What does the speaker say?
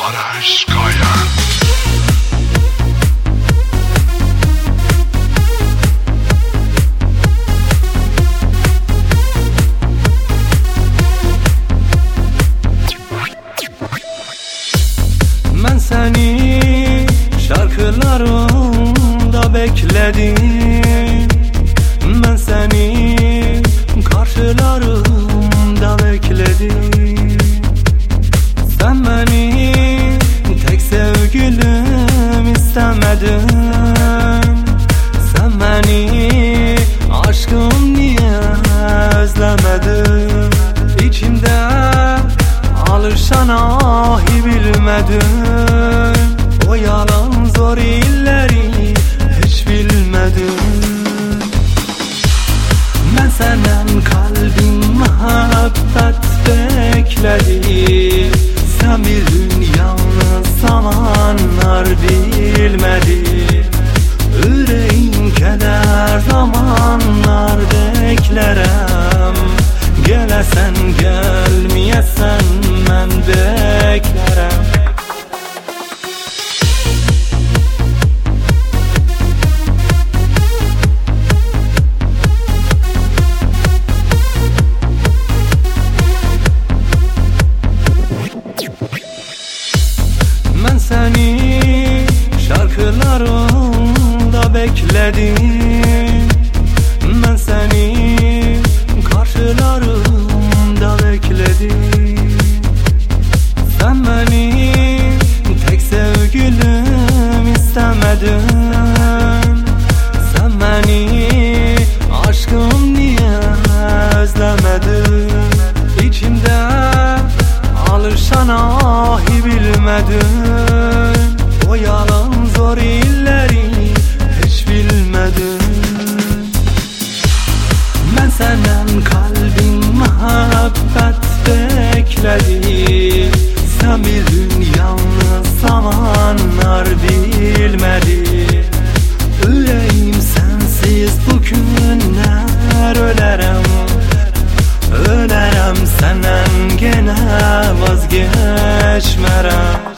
Araş Kayan. Ben seni şarkılarımda bekledim. Ben seni karşılarımda bekledim. Sen beni tek sevgilim istemedin. Sen beni aşkım niye özlemedin? İçimde alışan ahi bilmedin. O yalan zor illeri hiç bilmedin. Ben senden kalbim muhabbet bekledi. Sen bir gün yalnız zamanlar bilmedi. Yüreğim keder zamanlar beklerem. Gelesen gelmeyesen ben beklerem. Ben seni şarkılarımda bekledim. Ben seni karşılarımda bekledim. Sen beni tek sevgilim istemedin. Sen beni aşkım niye özlemedin? İçimde alışan ahi bilmedin. O yalan zor illeri hiç bilmedin. Ben senden kalbim muhabbet bekledi. Sen bir gün yalnız zamanlar bilmedi. Yüreğim sensiz bugünler ölerem. Ölerem senden gene vazgeçmerem.